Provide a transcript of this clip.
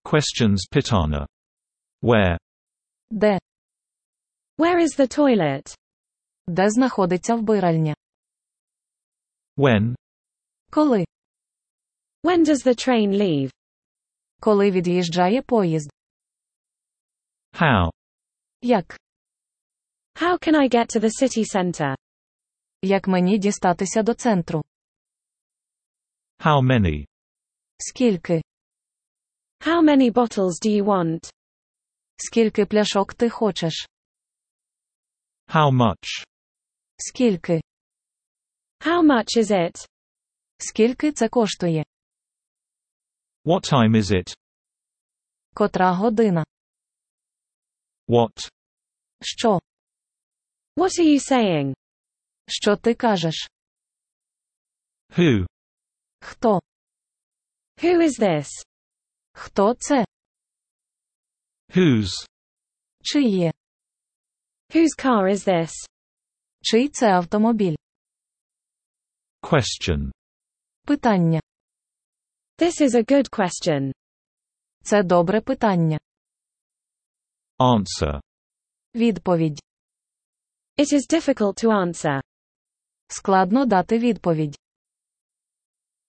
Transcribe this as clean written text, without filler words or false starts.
Questions Pitana. Where? Де? Where is the toilet? Де знаходиться вбиральня? When? Коли? When does the train leave? Коли від'їжджає поїзд? How? Як? How can I get to the city center? Як мені дістатися до центру? How many? Скільки? How many bottles do you want? Скільки пляшок ти хочеш? How much? Скільки? How much is it? Скільки це коштує? What time is it? Котра година? What? Що? What are you saying? Що ти кажеш? Who? Хто? Who is this? Хто це? Whose? Чиє? Whose car is this? Чий це автомобіль? Question. Питання. This is a good question. Це добре питання. Answer. Відповідь. It is difficult to answer. Складно дати відповідь.